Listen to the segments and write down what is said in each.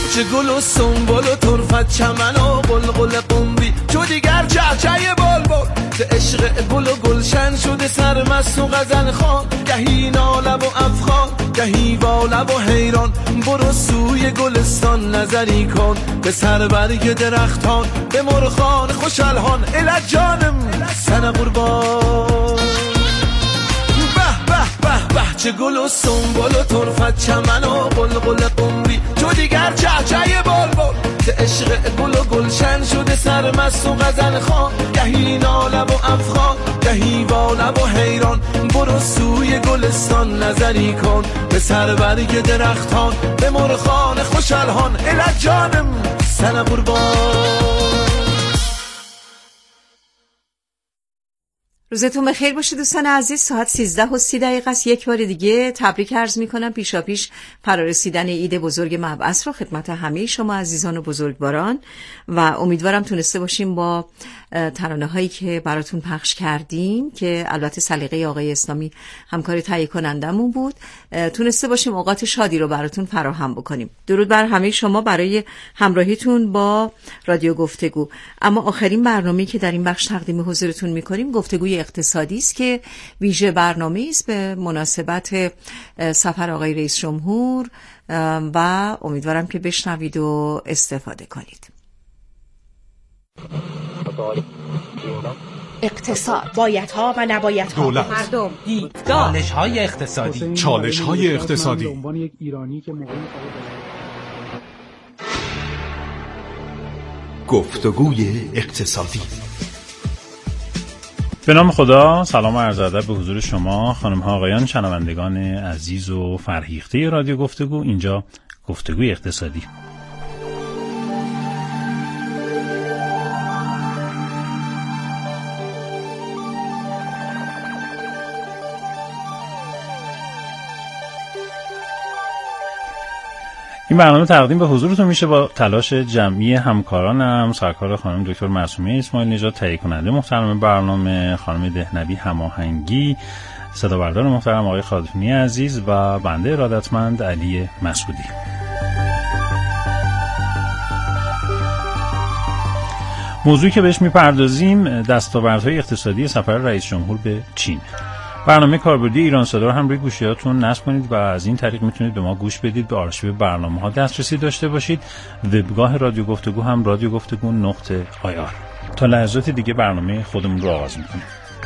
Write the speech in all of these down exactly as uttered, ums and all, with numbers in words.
چه گل و سنبل و طرفت چمن و قلقل قنبی چو دیگر چهچه بلبل ز عشق گل و گلشن شده سرمست و غزل خوان گهی نالب و افخان گهی والب و حیران برو سوی گلستان نظری کن به سر برگ درختان به مرغان خوش الحان الک جانم سن قربان به به به به چه گل و سنبل و طرفت چمن و قلقل قنبی چو دیگر چهچه بلبل ز عشق گل و گلشن شده سرمست و غزل خوان گهی نالب و افخان گهی والب و حیران برو سوی گلستان نظری کن به سر برگ درختان به مرغان خوش الحان الک جانم سن قربان. روزتون بخیر باشه دوستان عزیز. ساعت سیزده و سی دقیقه است. یک بار دیگه تبریک عرض میکنم پیشا پیش فرارسیدن عید بزرگ مبعث رو خدمت همه شما عزیزان و بزرگواران و امیدوارم تونسته باشیم با ترانه هایی که براتون پخش کردیم که البته سلیقه آقای اسلامی همکار تهیه کنندمون بود تونسته باشیم اوقات شادی رو براتون فراهم بکنیم. درود بر همه شما برای همراهیتون با رادیو گفتگو. اما آخرین برنامه‌ای که در این بخش تقدیم حضورتون میکنیم گفتگوی اقتصادی است که ویژه برنامه‌ای است به مناسبت سفر آقای رئیس جمهور و امیدوارم که بشنوید و استفاده کنید. اقتصاد، بایدها و نبایدها، دولت، مردم، چالش‌های اقتصادی، چالش‌های اقتصادی. گفتگوی اقتصادی. به نام خدا، سلام و عرض ادب به حضور شما خانم ها آقایان شنوندگان عزیز و فرهیخته رادیو گفتگو. اینجا گفتگوی اقتصادی. این برنامه تقدیم به حضورتون میشه با تلاش جمعی همکارانم، سرکار خانم دکتر معصومه اسماعیل نژاد، تهیه کننده محترم برنامه خانم دهنوی هماهنگی، صدا بردار محترم آقای خادمی عزیز و بنده ارادتمند علی مسعودی. موضوعی که بهش میپردازیم دستاوردهای اقتصادی سفر رئیس جمهور به چین. برنامه کاربردی ایران صدا رو هم روی گوشیاتون نصب کنید و از این طریق میتونید به ما گوش بدید، به آرشیو برنامه‌ها دسترسی داشته باشید. وبگاه رادیو گفتگو هم رادیو گفتگو نقطه آی آر. تا لحظات دیگه برنامه خودمون رو آغاز میکنیم.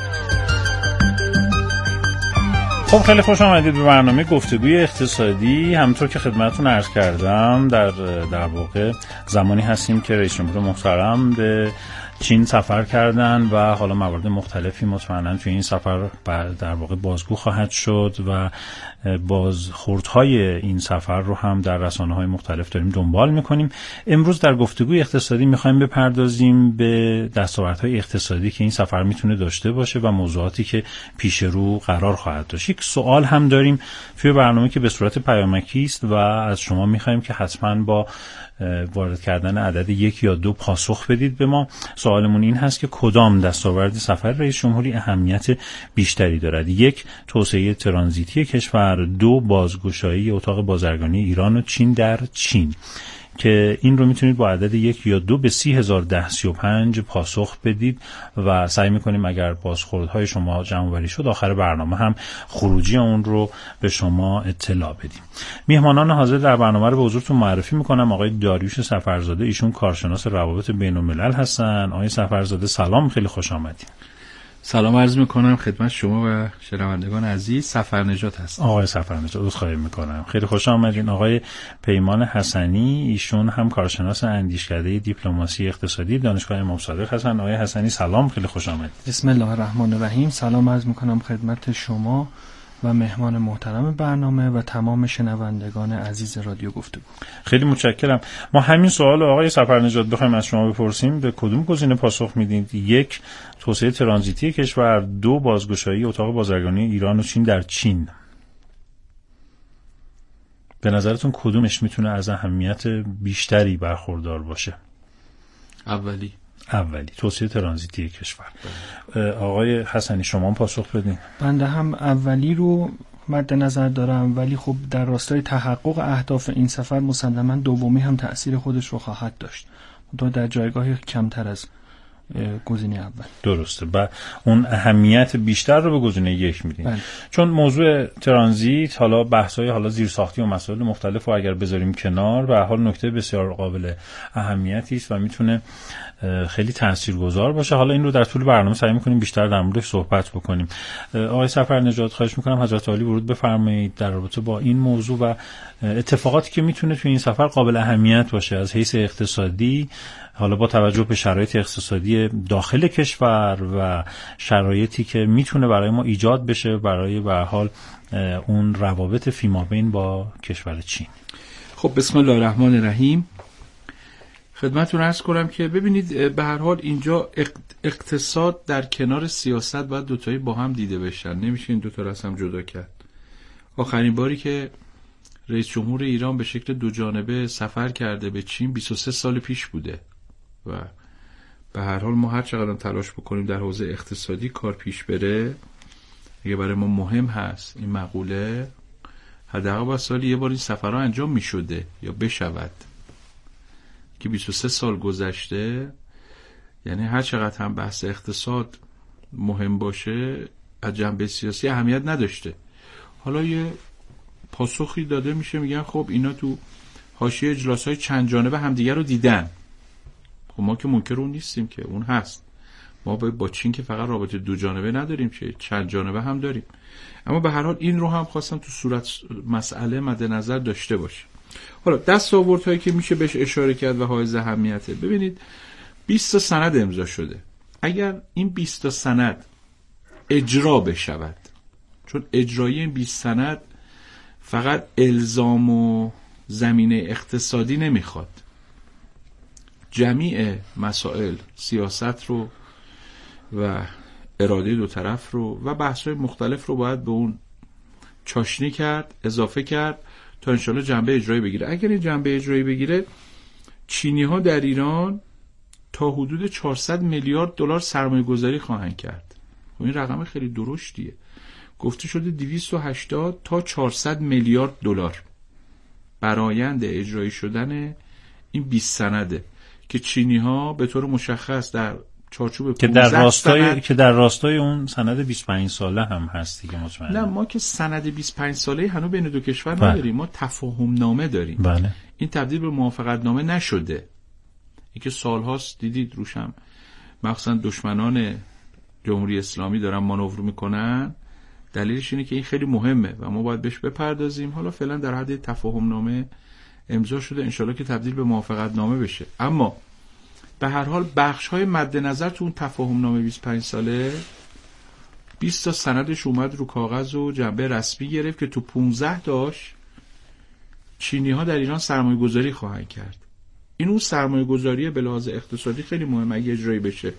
خب خیلی خوش آمدید به برنامه گفتگوی اقتصادی. همونطور که خدمتتون عرض کردم در در واقع زمانی هستیم که رئیس جمهور محترم به چین سفر کردن و حالا موارد مختلفی مطمئنا توی این سفر در واقع بازگو خواهد شد و بازخوردهای این سفر رو هم در رسانه‌های مختلف داریم دنبال می‌کنیم. امروز در گفتگوی اقتصادی می‌خوایم بپردازیم به دستاوردهای اقتصادی که این سفر میتونه داشته باشه و موضوعاتی که پیش رو قرار خواهد داشت. یک سوال هم داریم توی برنامه که به صورت پیامکی است و از شما می‌خوایم که حتماً با وارد کردن عدد یک یا دو پاسخ بدید به ما. سوالمون این هست که کدام دستاورد سفر رئیس جمهوری اهمیت بیشتری دارد؟ یک، توسعه ترانزیتی کشور، دو، بازگشایی اتاق بازرگانی ایران و چین در چین. که این رو میتونید با عدد یک یا دو به سی هزار ده سی و پنج پاسخ بدید و سعی میکنیم اگر بازخوردهای شما جمع‌آوری شد آخر برنامه هم خروجی اون رو به شما اطلاع بدیم. میهمانان حاضر در برنامه رو به حضورتون معرفی میکنم. آقای داریوش سفرزاده، ایشون کارشناس روابط بین الملل هستن. آقای سفرزاده سلام، خیلی خوش آمدید. سلام عرض میکنم خدمت شما و شنوندگان عزیز. سفرنژاد هستم. آقای سفرنژاد عذرخواهی میکنم، خیلی خوش آمدین. آقای پیمان حسنی، ایشون هم کارشناس اندیشکده دیپلماسی اقتصادی دانشگاه امام صادق هستن. آقای حسنی سلام، خیلی خوش آمدید. بسم الله الرحمن الرحیم. سلام عرض میکنم خدمت شما و مهمان محترم برنامه و تمام شنوندگان عزیز رادیو گفتگو. خیلی متشکرم. ما همین سوال آقای سفرنژاد بخوایم از شما بپرسیم، به کدوم گزینه پاسخ میدید؟ یک، توسعه ترانزیتی کشور، دو، بازگشایی اتاق بازرگانی ایران و چین در چین. به نظرتون کدومش میتونه از اهمیت بیشتری برخوردار باشه؟ اولی. اولی، توسعه ترانزیتی کشور. آقای حسنی شما پاسخ بدین. بنده هم اولی رو مد نظر دارم، ولی خب در راستای تحقق اهداف این سفر مسلماً دومی هم تأثیر خودش رو خواهد داشت، دو در جایگاهی کمتر از گزینه اول. درسته، و اون اهمیت بیشتر رو به گزینه یک میدین. بله. چون موضوع ترانزیت، حالا بحث‌های حالا زیرساختی و مسائل مختلف رو اگر بذاریم کنار، به هر حال نکته بسیار قابل اهمیتی است و میتونه خیلی تاثیرگذار باشه. حالا این رو در طول برنامه سعی می‌کنیم بیشتر در موردش صحبت بکنیم. آقای سفرنژاد، خواهش می‌کنم حضرت عالی ورود بفرمایید در رابطه با این موضوع و اتفاقاتی که میتونه توی این سفر قابل اهمیت باشه از حیث اقتصادی، حالا با توجه به شرایط اقتصادی داخل کشور و شرایطی که میتونه برای ما ایجاد بشه برای به هر حال اون روابط فیمابین با کشور چین. خب بسم الله الرحمن الرحیم. خدمتتون عرض کنم که ببینید به هر حال اینجا اقتصاد در کنار سیاست باید دوتایی با هم دیده بشن، نمیشه این دوتا رو از هم جدا کرد. آخرین باری که رئیس جمهور ایران به شکل دو جانبه سفر کرده به چین بیست و سه سال پیش بوده و به هر حال ما هر چقدر تلاش بکنیم در حوزه اقتصادی کار پیش بره، اگه برای ما مهم هست این مقوله، حداقل با سالی یه بار این سفرها انجام می شده یا بشود که بیست و سه سال گذشته. یعنی هر چقدر هم بحث اقتصاد مهم باشه از جنبه سیاسی اهمیت نداشته. حالا یه پاسخی داده میشه، میگن خب اینا تو حاشیه اجلاس‌های چند جانبه همدیگه رو دیدن. خب ما که منکر اون نیستیم که اون هست، ما با چین که فقط رابطه دو جانبه نداریم، چه چند جانبه هم داریم. اما به هر حال این رو هم خواستم تو صورت مسئله مد نظر داشته باشه. حالا دستاوردهایی که میشه بهش اشاره کرد و حائز اهمیته، ببینید بیست تا سند امضا شده. اگر این بیست تا سند اجرا بشود، چون اجرایی این بیست سند فقط الزام و زمینه اقتصادی نمیخواد، جمیع مسائل سیاست رو و اراده دو طرف رو و بحث‌های مختلف رو باید به اون چاشنی کرد، اضافه کرد تا انشالله جنبه اجرایی بگیره. اگر این جنبه اجرایی بگیره، چینی ها در ایران تا حدود چهارصد میلیارد دلار سرمایه گذاری خواهند کرد. و این رقم خیلی درشتیه، گفته شده دویست و هشتاد تا چهارصد میلیارد دلار برآیند اجرایی شدن این بیست سنده که چینی ها به طور مشخص در چارچوب که در راستای سند... که در راستای اون سند بیست و پنج ساله هم هست دیگه. مطمئنم نه، ما که سند بیست و پنج ساله هنوز بین دو کشور بله. نداریم، ما تفاهم نامه داریم. بله. این تبدیل به موافقت نامه نشده. این که سالهاست دیدید روشم مخصوصا دشمنان جمهوری اسلامی دارن مانور میکنن، دلیلش اینه که این خیلی مهمه و ما باید بهش بپردازیم. حالا فعلا در حد تفاهم نامه امضا شده، انشالله که تبدیل به موافقت نامه بشه. اما به هر حال بخش های مد نظر تو اون تفاهم نامه بیست و پنج ساله بیست تا سندش اومد رو کاغذ و جنبه رسمی گرفت که تو پانزده تاش چینی ها در ایران سرمایه گذاری خواهند کرد. این اون سرمایه گذاری به لحاظ اقتصادی خیلی مهمه اگه اجرایی بشه،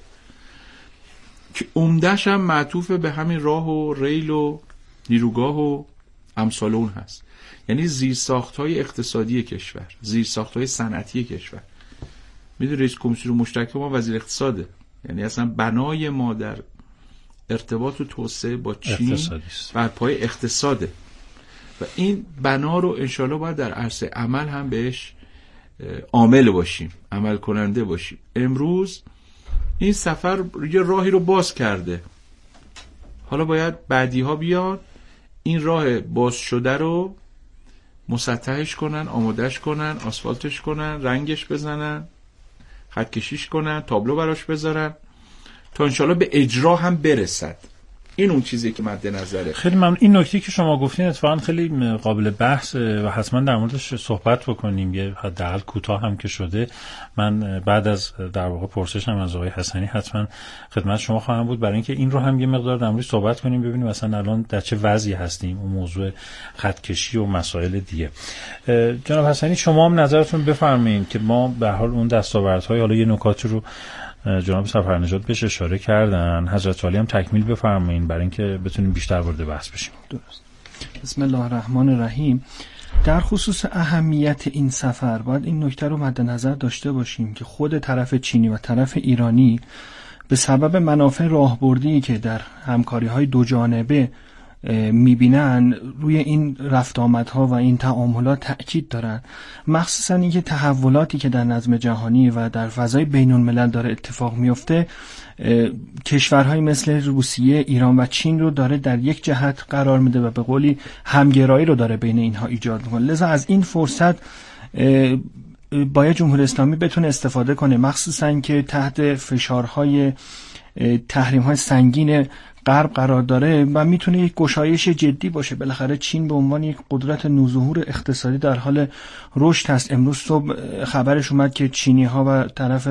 که عمده‌ش هم معطوف به همین راه و ریل و نیروگاه و امثال اون هست. یعنی زیرساخت‌های اقتصادی کشور، زیرساخت‌های صنعتی کشور. میدونی رئیس کمیسیون مشترک ما وزیر اقتصاده، یعنی اصلا بنای ما در ارتباط و توسعه با چین بر پای اقتصاده و این بنا رو انشالله باید در عرصه عمل هم بهش عامل باشیم، عمل کننده باشیم. امروز این سفر یه راهی رو باز کرده، حالا باید بعدی ها بیان این راه باز شده رو مسطحش کنن، آمادش کنن، آسفالتش کنن، رنگش بزنن، خط کشیش کنن، تابلو براش بذارن تا انشالله به اجرا هم برسد. این اون چیزی که مد نظره. خیلی ممنون. این نکته که شما گفتین اتفاقا خیلی قابل بحث و حتما در موردش صحبت بکنیم، یه حداقل کوتاه هم که شده. من بعد از در واقع پرسشم از آقای حسنی حتما خدمت شما خواهم بود برای اینکه این رو هم یه مقدار در موردش صحبت کنیم، ببینیم مثلا الان در چه وضعی هستیم، اون موضوع خط کشی و مسائل دیگه. جناب حسنی شما هم نظرتون بفرمایید که ما به هر حال اون دستاوردهای، حالا یه نکاتی رو جناب سفرنژاد بهش اشاره کردن، حضرت عالی هم تکمیل بفرمایید برای اینکه بتونیم بیشتر وارد بحث بشیم. درست. بسم الله الرحمن الرحیم. در خصوص اهمیت این سفر باید این نکته رو مد نظر داشته باشیم که خود طرف چینی و طرف ایرانی به سبب منافع راهبردی که در همکاری‌های دو جانبه میبینن روی این رفت آمدها و این تعاملات تأکید دارن، مخصوصا اینکه تحولاتی که در نظم جهانی و در فضای بین الملل داره اتفاق میفته کشورهای مثل روسیه، ایران و چین رو داره در یک جهت قرار میده و به قولی همگرایی رو داره بین اینها ایجاد میکنه. لذا از این فرصت باید جمهوری اسلامی بتونه استفاده کنه، مخصوصا که تحت فشارهای تحریم‌های سنگین غرب قرار داره و میتونه یک گشایش جدی باشه. بالاخره چین به عنوان یک قدرت نوظهور اقتصادی در حال رشد هست. امروز صبح خبرش اومد که چینی‌ها و طرف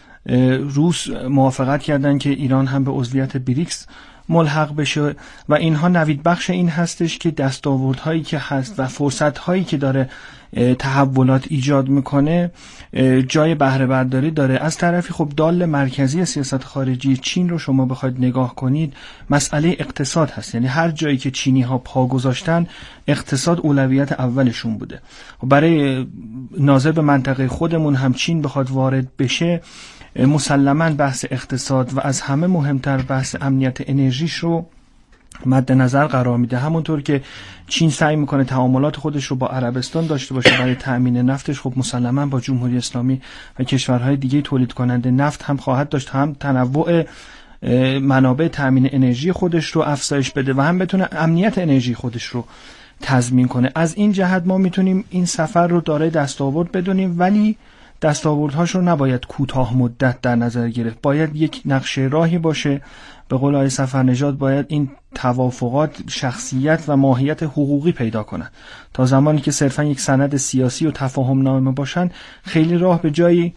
روس موافقت کردن که ایران هم به عضویت بریکس ملحق بشه و اینها نوید بخش این هستش که دستاوردهایی که هست و فرصتهایی که داره تحولات ایجاد میکنه جای بهره برداری داره. از طرفی خب دال مرکزی سیاست خارجی چین رو شما بخواید نگاه کنید مسئله اقتصاد هست، یعنی هر جایی که چینی ها پا گذاشتن اقتصاد اولویت اولشون بوده. برای ناظر به منطقه خودمون هم چین بخواد وارد بشه مسلماً بحث اقتصاد و از همه مهمتر بحث امنیت انرژیش رو مد نظر قرار میده. همونطور که چین سعی میکنه تعاملات خودش رو با عربستان داشته باشه برای تأمین نفتش، خب مسلماً با جمهوری اسلامی و کشورهای دیگه تولید کننده نفت هم خواهد داشت، هم تنوع منابع تأمین انرژی خودش رو افزایش بده و هم بتونه امنیت انرژی خودش رو تضمین کنه. از این جهت ما میتونیم این سفر رو دارای دستاورد بدونیم، ولی دستاوردهاش رو نباید کوتاه مدت در نظر گرفت. باید یک نقشه راهی باشه. به قول آقای صفرنژاد باید این توافقات شخصیت و ماهیت حقوقی پیدا کنن. تا زمانی که صرفا یک سند سیاسی و تفاهم نامه باشن خیلی راه به جایی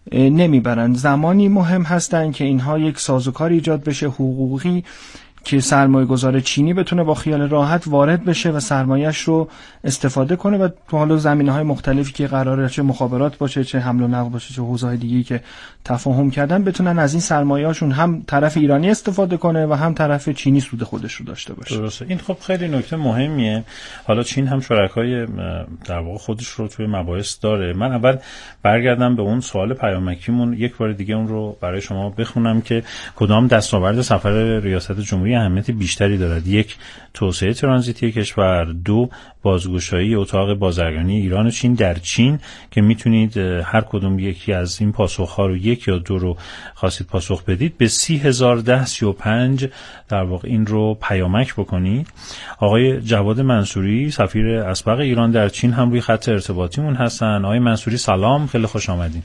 نمیبرن. زمانی مهم هستن که اینها یک سازوکار ایجاد بشه حقوقی که سرمایه گذار چینی بتونه با خیال راحت وارد بشه و سرمایه‌اش رو استفاده کنه و تو حالا زمینه‌های مختلفی که قراره چه مخابرات باشه، چه حمل و نقل باشه، چه حوزه‌های دیگه‌ای که تفاهم کردن بتونن از این سرمایه‌هاشون هم طرف ایرانی استفاده کنه و هم طرف چینی سود خودش رو داشته باشه. درسته. این خب خیلی نکته مهمیه. حالا چین هم شرکای در واقع خودش رو توی مباحث داره. من اول برگردم به اون سوال پیامکیمون، یک بار دیگه اون رو برای شما بخونم که کدام دستاورد سفر ریاست جمهوری اهمیت بیشتری دارد. یک، توسعه ترانزیتی کشور. دو، بازگشایی اتاق بازرگانی ایران و چین در چین که میتونید هر کدوم یکی از این پاسخ‌ها رو یک یا دو رو خواستید پاسخ بدید به سی هزار ده سی و پنج در واقع این رو پیامک بکنید. آقای جواد منصوری سفیر اسبق ایران در چین هم روی خط ارتباطیمون هستن. آقای منصوری سلام، خیلی خوش آمدید.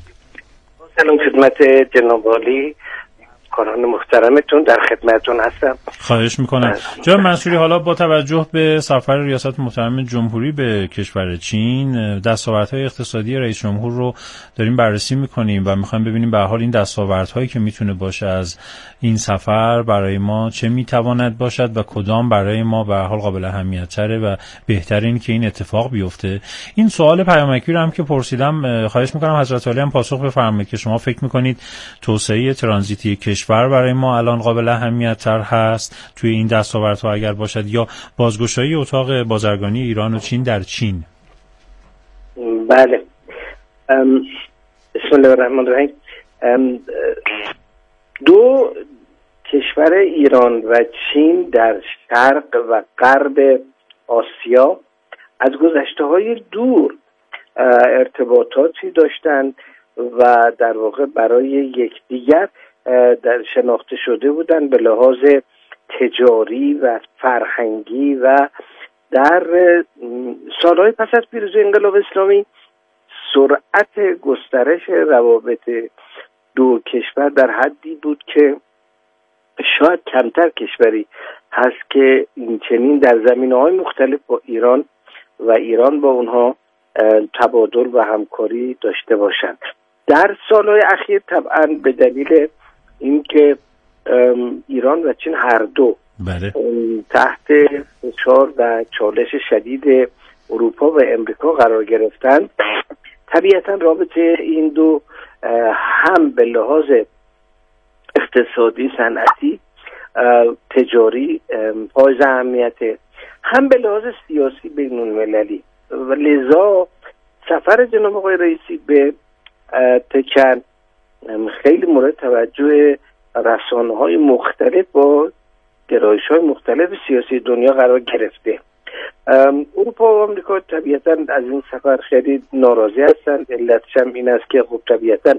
سلام خدمت جناب عالی، کاران محترمتون، در خدمتتون هستم. خواهش میکنم. جناب منصوری، حالا با توجه به سفر ریاست محترم جمهوری به کشور چین، دستاوردهای اقتصادی رئیس جمهور رو داریم بررسی میکنیم و میخوایم ببینیم به هر حال این دستاوردهایی که میتونه باشه از این سفر برای ما چه میتواند باشد و کدام برای ما به هر حال قابل اهمیت تره و بهترین که این اتفاق بیفته. این سوال پیامکی رو هم که پرسیدم خواهش میکنم حضرت عالی هم پاسخ بفرمایید که شما فکر میکنید توسعه ترانزیتی کشور برای ما الان قابل اهمیت تر هست توی این دستاوردها اگر باشد، یا بازگشایی اتاق بازرگانی ایران و چین در چین؟ بله، بسم الله الرحمن الرحیم. دو کشور ایران و چین در شرق و غرب آسیا از گذشته‌های دور ارتباطاتی داشتند و در واقع برای یکدیگر در شناخته شده بودند به لحاظ تجاری و فرهنگی و در سالهای پس از پیروزی انقلاب اسلامی سرعت گسترش روابط دو کشور در حدی بود که شاید کمتر کشوری هست که این چنین در زمینه‌های مختلف با ایران و ایران با اونها تبادل و همکاری داشته باشند. در سالهای اخیر طبعا به دلیل اینکه ایران و چین هر دو بله. تحت فشار و چالش شدید اروپا و امریکا قرار گرفتند، طبیعتا رابطه این دو هم به لحاظ اقتصادی، صنعتی، تجاری حائز اهمیت، هم به لحاظ سیاسی بین المللی و لذا سفر جناب آقای رئیسی به تکن خیلی مورد توجه رسانه‌های مختلف با گرایش‌های مختلف سیاسی دنیا قرار گرفته. اروپا و آمریکا طبیعتاً از این سفر خیلی ناراضی هستند. علتش هم این است که خب طبیعتاً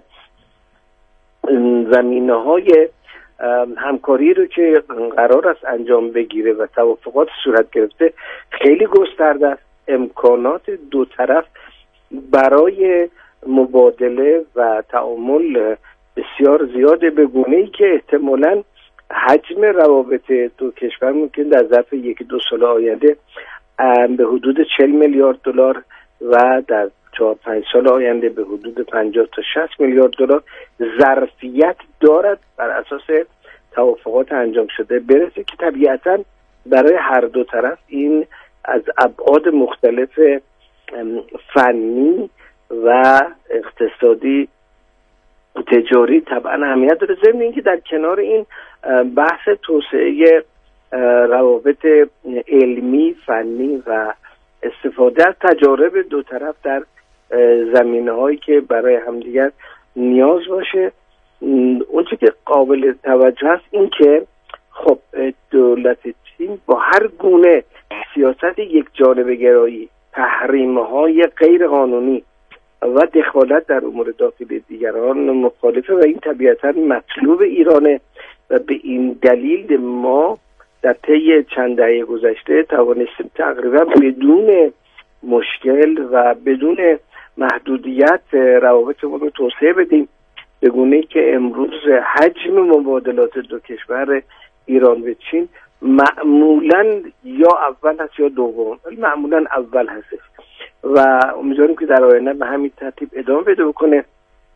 زمینه‌های همکاری رو که قرار است انجام بگیره و توافقات صورت گرفته خیلی گسترده است. امکانات دو طرف برای مبادله و تعامل بسیار زیاده، به گونه‌ای که احتمالاً حجم روابط دو کشور ممکن در ظرف یکی دو سال آینده به حدود چهل میلیارد دلار و در چهار پنج سال آینده به حدود پنجاه تا شصت میلیارد دلار ظرفیت دارد بر اساس توافقات انجام شده برسه، که طبیعتاً برای هر دو طرف این از ابعاد مختلف فنی و اقتصادی تجاری طبعا اهمیت داره. ضمن اینکه در کنار این بحث توسعه روابط علمی فنی و استفاده از تجارب دو طرف در زمینه‌هایی که برای همدیگر نیاز باشه. اون چیزی که قابل توجه است این که خب دولت چین با هر گونه سیاست یک جانبه گرایی، تحریم‌های غیر قانونی و دخالت در امور داخلی دیگران مخالفه و این طبیعتاً مطلوب ایرانه و به این دلیل ما در طی چند دهه گذشته توانستیم تقریبا بدون مشکل و بدون محدودیت روابطمون رو توسعه بدیم، به گونه‌ای که امروز حجم مبادلات دو کشور ایران و چین معمولاً یا اول هست یا دوم، ولی معمولاً اول هست و امیدواریم که در آینده به همین ترتیب ادامه پیدا بکنه.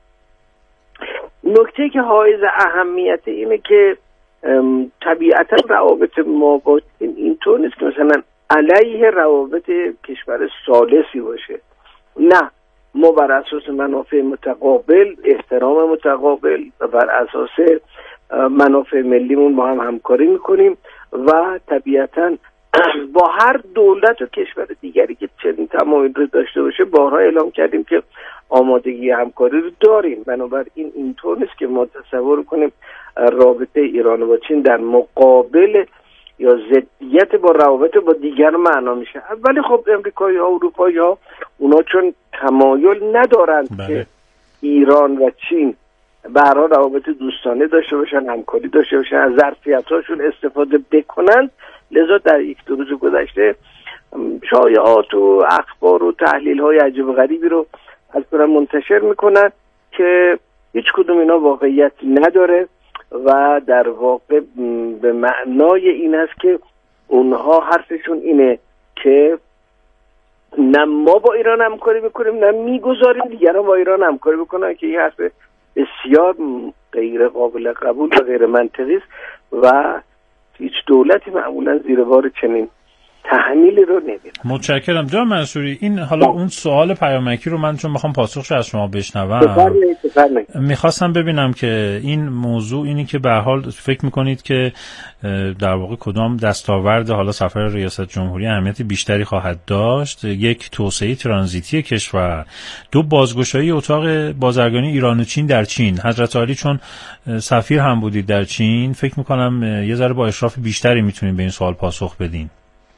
نکته که حائز اهمیت اینه که طبیعتا روابط ما با چین اینطور نیست که مثلا علیه روابط کشور ثالثی باشه، نه، ما بر اساس منافع متقابل، احترام متقابل و بر اساس منافع ملیمون با هم همکاری میکنیم و طبیعتا با هر دولت و کشور دیگری که چنین تمایل رو داشته باشه بارها اعلام کردیم که آمادگی همکاری رو داریم. بنابراین اینطور نیست که ما تصور کنیم رابطه ایران و چین در مقابل یا ضدیت با روابط با دیگر معنا میشه. ولی خب امریکایی ها و اروپایی ها اونا چون تمایل ندارند بله. که ایران و چین به هر حال روابط دوستانه داشته باشن، همکاری داشته باشن، از ظرفیت‌هاشون استفاده بکنند، لذا در یک دو روز گذشته شایعات و اخبار و تحلیل‌های عجیب و غریبی رو از برای منتشر میکنن که هیچ کدوم اینا واقعیت نداره و در واقع به معنای این است که اونها حرفشون اینه که نه ما با ایران همکاری میکنیم نه میگذاریم دیگران با ایران همکاری بکنن، که این حرف بسیار غیر قابل قبول و غیر منطقی است و هیچ دولتی معمولا زیر بار چنین تحمیلی رو نمیره. متشکرم جناب منصوری. این حالا با. اون سوال پیامکی رو من چون میخوام پاسخش از شما بشنوم میخواستم ببینم که این موضوع اینی که به هر حال فکر میکنید که در واقع کدام دستاورد حالا سفر ریاست جمهوری اهمیت بیشتری خواهد داشت؟ یک، توسعه ترانزیتی کشور، دو، بازگشایی اتاق بازرگانی ایران و چین در چین. حضرت عالی چون سفیر هم بودید در چین فکر میکنم یه ذره با اشراف بیشتری میتونید به این سوال پاسخ بدین.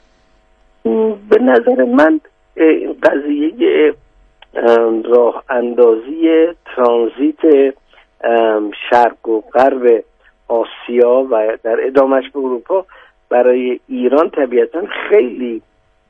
به نظر من این قضیه راه اندازی ترانزیت شرق و غرب آسیا و در ادامهش به اروپا برای ایران طبیعتا خیلی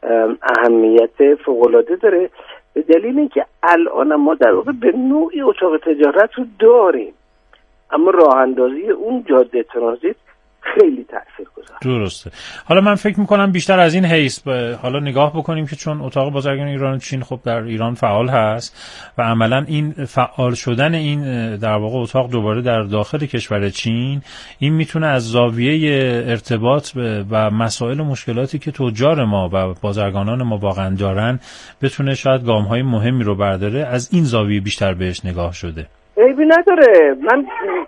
اهمیت فوق‌العاده داره، به دلیل اینکه الان ما در واقع به نوعی اتاق تجارت رو داریم، اما راه اندازی اون جاده ترانزیت خیلی تاثیرگذار. درسته. حالا من فکر میکنم بیشتر از این حیث حالا نگاه بکنیم که چون اتاق بازرگانی ایران و چین خب در ایران فعال هست و عملا این فعال شدن این در واقع اتاق دوباره در داخل کشور چین، این میتونه از زاویه ارتباط و مسائل و مشکلاتی که تجار ما و بازرگانان ما واقعا دارن بتونه شاید گام‌های مهمی رو برداره. از این زاویه بیشتر بهش نگاه شده. عیبی نداره. من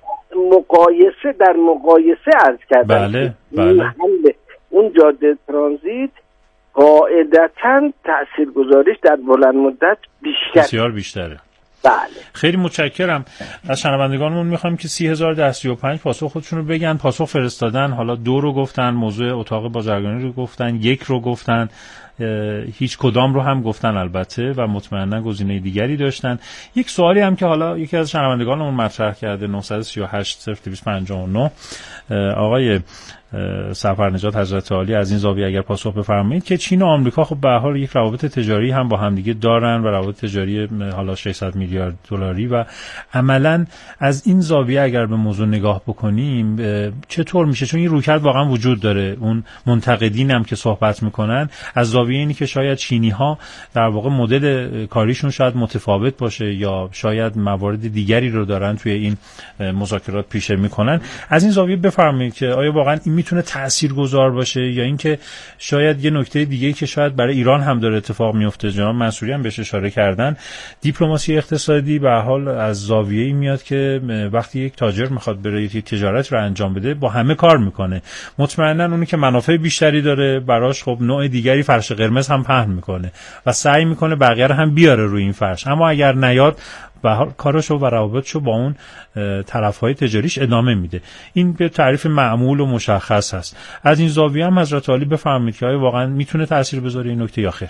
مقایسه در مقایسه عرض کردم. بله بله. اون جاده ترانزیت قاعدتاً تاثیرگذاریش در بلند مدت بیشتر بسیار بیشتره. بله. خیلی متشکرم. از شنوندگانمون میخوایم که سی هزار ده سی و پنج پاسخ خودشون رو بگن. پاسخ فرستادن، حالا دو رو گفتن، موضوع اتاق بازرگانی رو گفتن، یک رو گفتن، هیچ کدام رو هم گفتن البته و مطمئنا گزینه دیگری داشتن. یک سوالی هم که حالا یکی از شنوندگانمون مطرح کرده، نه سه هشت صفر دو پنج نه، آقای سفرنژاد حضرت عالی، از این زاویه اگر پاسخ بفرمایید که چین و آمریکا خب به هر حال یک روابط تجاری هم با همدیگه دارن و روابط تجاری حالا ششصد میلیارد دلاری و عملا از این زاویه اگر به موضوع نگاه بکنیم چطور میشه؟ چون این رویکرد واقعا وجود داره. اون منتقدین هم که صحبت میکنن از زاویه اینی که شاید چینی ها در واقع مدل کاریشون شاید متفاوت باشه یا شاید موارد دیگری رو دارن توی این مذاکرات پیشه میکنن. از این زاویه بفرمایید که آیا واقعا این میتونه تاثیرگذار باشه یا اینکه شاید یه نکته دیگه که شاید برای ایران هم داره اتفاق میفته، جناب منصوری هم بهش اشاره کردن، دیپلماسی اقتصادی به حال از زاویه‌ای میاد که وقتی یک تاجر میخواد بره یک تجارت رو انجام بده با همه کار میکنه، مطمئنا اونی که منافع بیشتری داره براش خب نوع دیگری فرش قرمز هم پهن میکنه و سعی میکنه بقیه رو هم بیاره روی این فرش، اما اگر نیاد و کارشو و روابطشو با اون طرف‌های تجاریش ادامه میده. این به تعریف معمول و مشخص هست. از این زاویه هم حضرت عالی بفرمایید که آیا واقعا میتونه تاثیر بذاره این نکته یا خیر؟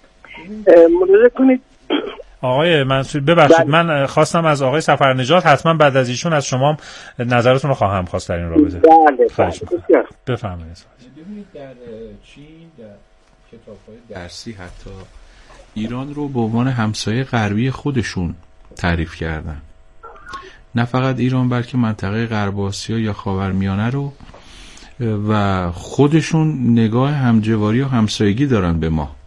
ملاحظه کنید آقای منصور، ببخشید من خواستم از آقای سفرنژاد، حتما بعد از ایشون از شما نظرتون رو خواهم خواست در این رابطه. بله بله بفرمایید. ببینید در چین در کتاب‌های درسی حتی ایران رو به عنوان همسایه غربی خودشون تعریف کردن. نه فقط ایران بلکه منطقه غرب آسیا یا خاورمیانه رو و خودشون نگاه همجواری و همسایگی دارن به ما.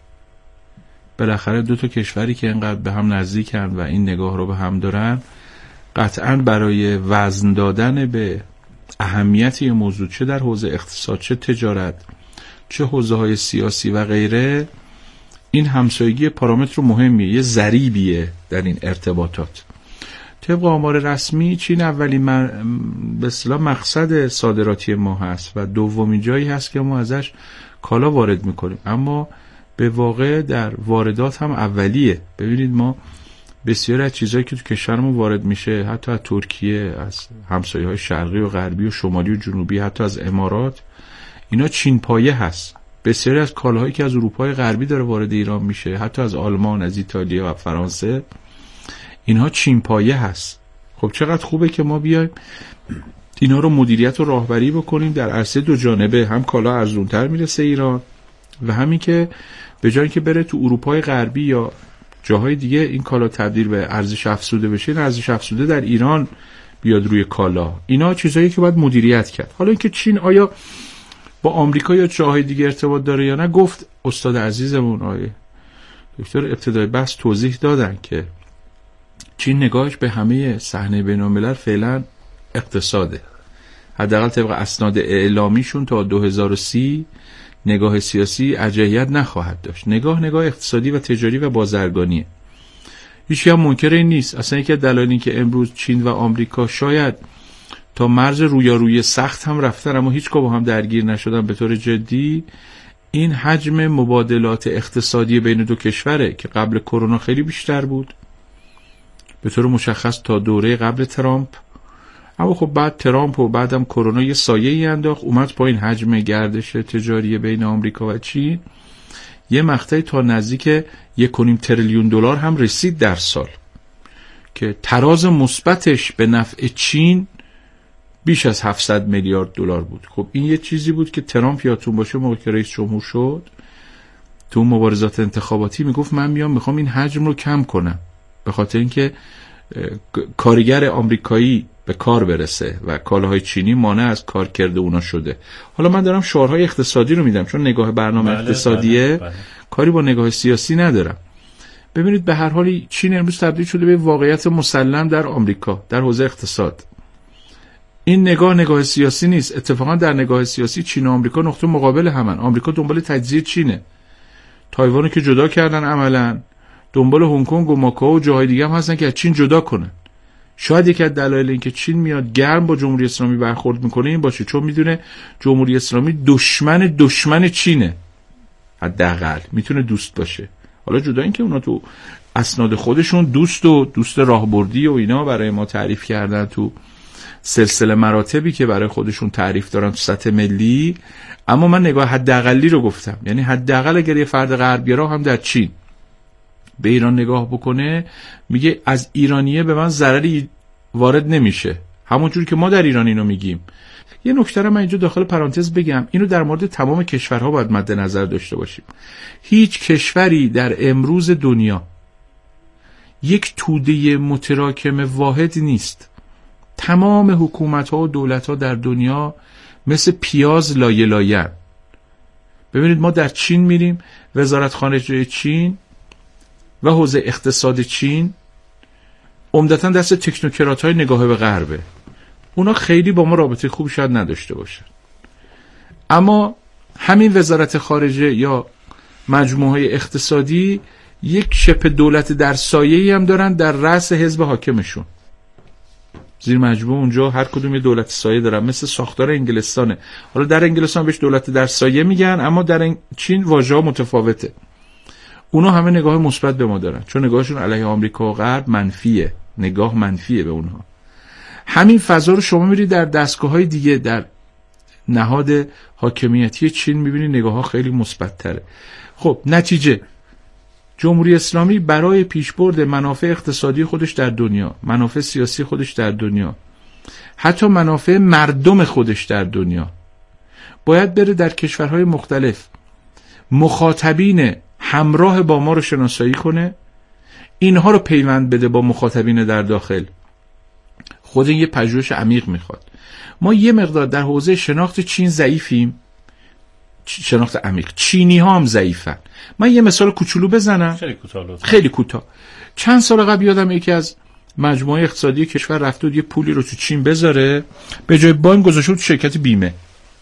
بالاخره دو تا کشوری که اینقدر به هم نزدیکن و این نگاه رو به هم دارن، قطعاً برای وزن دادن به اهمیت یه موضوع، چه در حوزه اقتصاد، چه تجارت، چه حوزه های سیاسی و غیره، این همسایگی پارامتر مهمیه، یه ضریبیه در این ارتباطات. طبق آمار رسمی چین اولین به اصطلاح مقصد صادراتی ما هست و دومین جایی هست که ما ازش کالا وارد میکنیم، اما به واقع در واردات هم اولیه. ببینید ما بسیار از چیزایی که تو کشورمون وارد میشه، حتی از ترکیه، از همسایه‌های شرقی و غربی و شمالی و جنوبی، حتی از امارات، اینا چین پایه هست. بسیاری از کالاهایی که از اروپای غربی داره وارد ایران میشه، حتی از آلمان، از ایتالیا و فرانسه، اینها چین پایه هست. خب چقدر خوبه که ما بیایم اینا رو مدیریت و راهبری بکنیم در عرصه دو جانبه، هم کالا ارزونتر میرسه ایران و همین که به جای که بره تو اروپای غربی یا جاهای دیگه این کالا تبدیل به ارزش افزوده بشه، این ارزش افزوده در ایران بیاد روی کالا. اینا چیزایی که باید مدیریت کرد. حالا اینکه چین آیا با آمریکا یا جاهای دیگه ارتباط داره یا نه، گفت استاد عزیزمون آقای دکتر ابتدای بحث توضیح دادن که چین نگاهش به همه صحنه بین‌الملل فعلا اقتصاده. حداقل طبق اسناد اعلامیشون تا دو هزار و سی نگاه سیاسی ارجحیت نخواهد داشت. نگاه نگاه اقتصادی و تجاری و بازرگانیه. هیچ هم منکر این نیست. اصلا یکی از دلایلی که امروز چین و آمریکا شاید تا مرز رویارویی سخت هم رفتن اما هیچ با هم درگیر نشدن به طور جدی، این حجم مبادلات اقتصادی بین دو کشوره که قبل کرونا خیلی بیشتر بود، به طور مشخص تا دوره قبل ترامپ، اما خب بعد ترامپ و بعدم کرونا یه سایه‌ای انداخت، اومد پایین حجم گردش تجاری بین آمریکا و چین یه مقطعی تا نزدیک یک و نیم تریلیون دلار هم رسید در سال که تراز مثبتش به نفع چین بیش از هفتصد میلیارد دلار بود. خب این یه چیزی بود که ترامپ یادتون باشه موقع که رئیس جمهور شد تو مبارزات انتخاباتی میگفت من میام میخوام این حجم رو کم کنم به خاطر اینکه کارگر آمریکایی به کار برسه و کالاهای چینی مانع از کار کرده اونا شده. حالا من دارم شعارهای اقتصادی رو میدم چون نگاه برنامه بله اقتصادیه، بله بله. کاری با نگاه سیاسی ندارم. ببینید به هر حال چین امروز تبدیل شده به واقعیت مسلم در آمریکا در حوزه اقتصاد. این نگاه نگاه سیاسی نیست. اتفاقا در نگاه سیاسی چین و آمریکا نقطه مقابل همن. آمریکا دنبال تجزیه چینه. تایوانو که جدا کردن عملاً، دنبال هنگ کنگ و ماکائو و جاهای دیگه هم هستن که از چین جدا کنن. شاید یکی از دلایل این که چین میاد گرم با جمهوری اسلامی برخورد میکنه این باشه چون میدونه جمهوری اسلامی دشمن دشمن چینه. حداقل میتونه دوست باشه. حالا جدا این که اونا تو اسناد خودشون دوست و دوست راهبردی و اینا برای ما تعریف کردن تو سلسله مراتبی که برای خودشون تعریف دارن تو سطح ملی. اما من نگاه حداقلی رو گفتم، یعنی حداقل اگر یه فرد غربگرا هم در چین به ایران نگاه بکنه میگه از ایرانیه به من ضرری وارد نمیشه، همونجور که ما در ایران اینو میگیم. یه نکته رو من اینجا داخل پرانتز بگم، اینو در مورد تمام کشورها باید مد نظر داشته باشیم. هیچ کشوری در امروز دنیا یک توده متراکم واحد نیست. تمام حکومت‌ها و دولت‌ها در دنیا مثل پیاز لایه لایه. ببینید ما در چین میریم، وزارت خارجه چین و حوزه اقتصاد چین عمدتاً دست تکنوکرات‌های نگاه به غربه. اونا خیلی با ما رابطه خوب شاید نداشته باشن، اما همین وزارت خارجه یا مجموعه اقتصادی یک شبه دولت در سایه‌ای هم دارن در رأس حزب حاکمشون. زیر مجموعه اونجا هر کدوم یه دولت سایه دارن، مثل ساختار انگلستانه. حالا در انگلستان بهش دولت در سایه میگن، اما در چین واژه‌ها متفاوته. اونا همه نگاه مثبت به ما دارن، چون نگاهشون علیه آمریکا و غرب منفیه، نگاه منفیه به اونها. همین فضا رو شما میری در دستگاه‌های دیگه، در نهاد حاکمیتی چین میبینی نگاه ها خیلی مثبت تره. خب نتیجه، جمهوری اسلامی برای پیشبرد منافع اقتصادی خودش در دنیا، منافع سیاسی خودش در دنیا، حتی منافع مردم خودش در دنیا، باید بره در کشورهای مختلف مخاطبین همراه با ما رو شناسایی کنه، اینها رو پیوند بده با مخاطبین در داخل. خود این یه پژوهش عمیق میخواد. ما یه مقدار در حوزه شناخت چین ضعیفیم، شناخت عمیق. چینی ها هم ضعیفن. من یه مثال کوچولو بزنم، خیلی کوتاه خیلی کوتاه. چند سال قبل یادم یکی از مجموعه اقتصادی کشور رفت و یه پولی رو تو چین بذاره، به جای بانک گذاشته تو شرکت بیمه.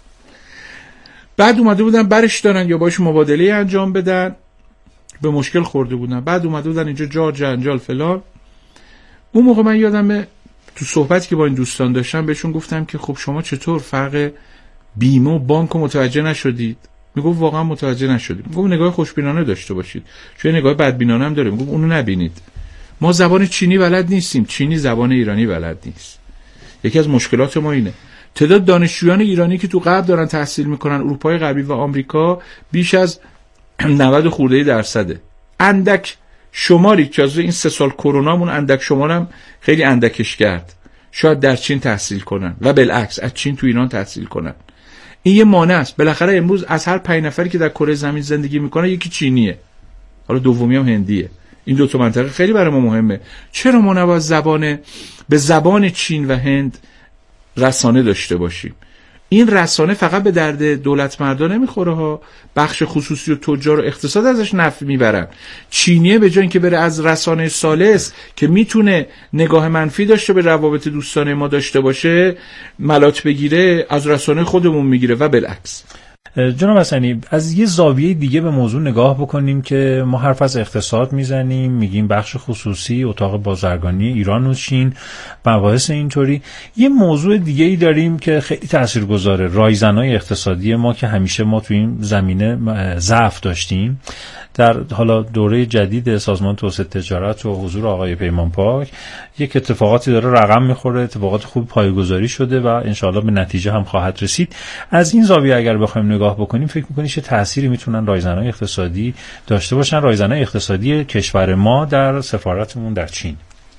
بعد اومده بودن برش دارن یا باش مبادله انجام بدن، به مشکل خورده بودن. بعد اومده بودن اینجا جار جنجال فلان. اون موقع من یادمه تو صحبتی که با این دوستان داشتم بهشون گفتم که خب شما چطور فرق بیمه و بانک رو متوجه نشدید؟ میگفت واقعا متوجه نشدیم. میگفت نگاه خوشبینانه داشته باشید، چون نگاه بدبینانه هم داره. میگفت اونو نبینید. ما زبان چینی بلد نیستیم، چینی زبان ایرانی بلد نیست. یکی از مشکلات ما اینه. تعداد دانشجویان ایرانی که تو غرب دارن تحصیل میکنن، اروپای غربی و آمریکا، بیش از نود خورده درصده. اندک شماری که از این سه سال کرونامون اندک شمارم خیلی اندکش کرد، شاید در چین تحصیل کنن و بالعکس از چین تو ایران تحصیل کنن. این یه مانع است. بالاخره امروز از هر پنج نفری که در کره زمین زندگی میکنه یکی چینیه، حالا دومی هم هندیه. این دو تا منطقه خیلی برای ما مهمه. چرا ما نباید زبان به زبان چین و هند رسانه داشته باشیم؟ این رسانه فقط به درد دولت مردا نمیخوره ها، بخش خصوصی و تجار و اقتصاد ازش نفع میبرن. چینیه به جای اینکه بره از رسانه ثالث که میتونه نگاه منفی داشته به روابط دوستانه ما داشته باشه ملات بگیره، از رسانه خودمون میگیره و بالعکس. جناب حسنی، از یه زاویه دیگه به موضوع نگاه بکنیم که ما حرف از اقتصاد میزنیم، میگیم بخش خصوصی، اتاق بازرگانی ایران و چین، مباحث اینطوری. یه موضوع دیگه ای داریم که خیلی تاثیرگذاره، رایزنای اقتصادی ما که همیشه ما تو این زمینه ضعف داشتیم. در حالا دوره جدید سازمان توسعه تجارت و حضور آقای پیمانپاک یک اتفاقاتی داره رقم میخوره، اتفاقات خوب پایه‌گذاری شده و انشاءالله به نتیجه هم خواهد رسید. از این زاویه اگر بخوایم نگاه بکنیم، فکر می‌کنید چه تأثیری میتونن رایزنای اقتصادی داشته باشن، رایزنای اقتصادی کشور ما در سفارتمون در چین؟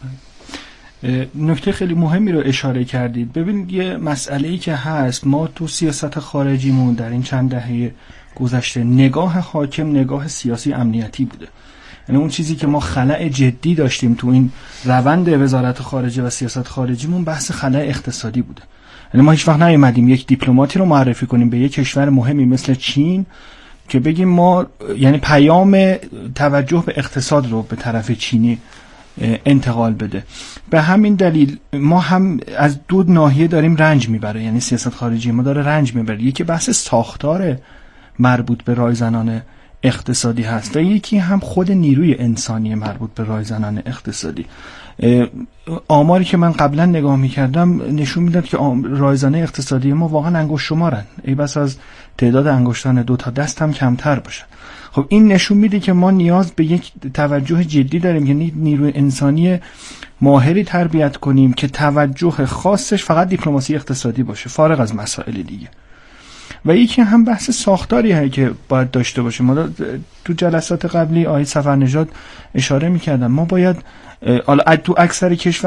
نکته خیلی مهمی رو اشاره کردید. ببینید یه مسئله‌ای که هست، ما تو سیاست خارجیمون در این چند دهه گذشته نگاه حاکم نگاه سیاسی امنیتی بوده. یعنی اون چیزی که ما خلأ جدی داشتیم تو این روند وزارت خارجه و سیاست خارجیمون بحث خلأ اقتصادی بوده. یعنی ما هیچ وقت نیومدیم یک دیپلماتی رو معرفی کنیم به یک کشور مهمی مثل چین که بگیم ما یعنی پیام توجه به اقتصاد رو به طرف چینی انتقال بده. به همین دلیل ما هم از دو ناحیه داریم رنج میبره، یعنی سیاست خارجی ما داره رنج میبره. یکی بحث ساختار مربوط به رایزنان اقتصادی هست و یکی هم خود نیروی انسانی مربوط به رایزنان اقتصادی. آماری که من قبلا نگاه میکردم نشون میداد که رایزنان اقتصادی ما واقعا انگشت شمارن، ای بس از تعداد انگشتان دو تا دست هم کمتر باشن. خب این نشون میده که ما نیاز به یک توجه جدی داریم، یعنی نیروی انسانی ماهری تربیت کنیم که توجه خاصش فقط دیپلماسی اقتصادی باشه، فارغ از مسائل دیگه. و یکی هم بحث ساختاری هست که باید داشته باشیم. ما تو جلسات قبلی آقای سفرنژاد اشاره میکردن ما باید تو اکثر کشور